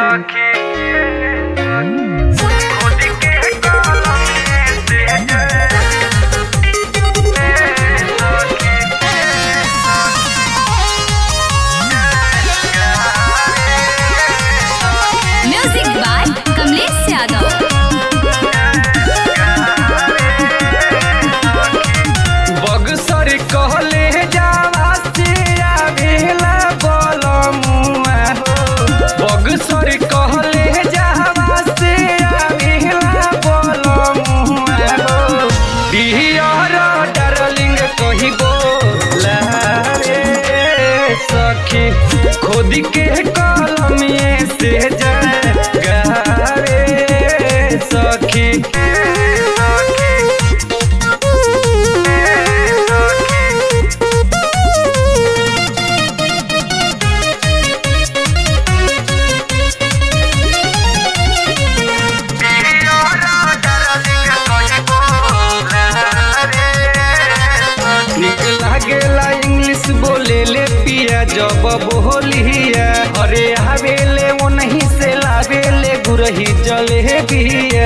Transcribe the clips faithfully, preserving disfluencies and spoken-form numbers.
Music by Kamlesh Yadav. Buxar कहले जावा से आवेला बलमुआ हो। बगसर कहले जावा से आवेला बलमुआ हो। बिहार डार्लिंग कहिबो रे सखी खुद के कलमिए से जगावे सखी। निक लागेला इंग्लिश बोले ले पिया जब बोलिया। अरे आवेले वो नहीं से लावेले गुरही जले बिया।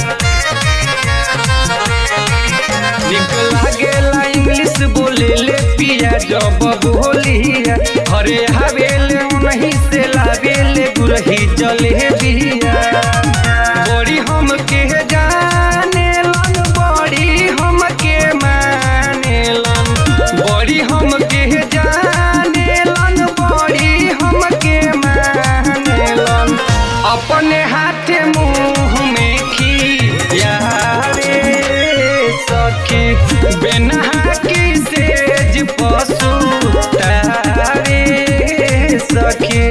निक लागेला इंग्लिश बोले ले पिया जब बोलिया। अरे आवेले वो नहीं से लावेले गुरही जले बिया। बड़ी हम के जाने लन बड़ी हम के माने लन। बड़ी हम के जाने लन बड़ी हम के माने लन। अपने हाथ मुँह में खिया रे सखी बिना की सेज पशु तारे सखी।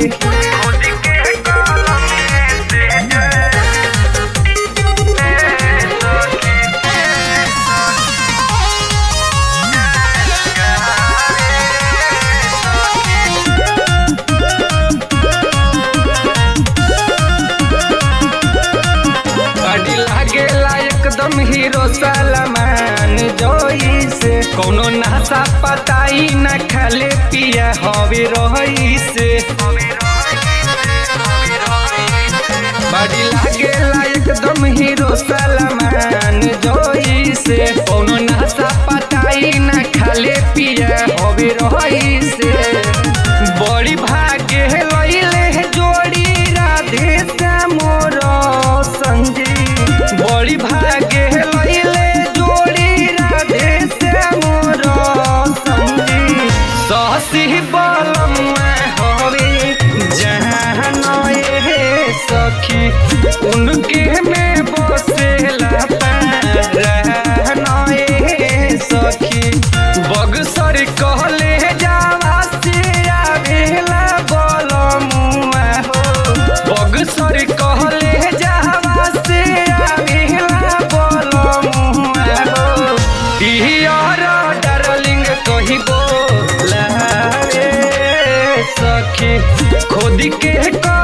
लागेला एकदम हीरो सलमान जोई से। कोनो नशा पताई न खाले पिया हवे रही से। बड़ी लागेला एकदम हीरो सलमान जोई से। कोनो नशा पताई न खाले पिया हवे रही से। बड़ी भाग्य लैले जोड़ी राधे मोर संजी। बड़ी भाग्य लैले जोड़ी राधे से मोर संगी। सासी बलमुआ हवे जहान ए सखी उनके में बसेला प्राण ए सखी। बगसर कहले जावा से आवेला बलमुआ हो। बगसर कहले जावा से आवेला बलमुआ हो। बिहार डार्लिंग कहिबो रे सखी खुद के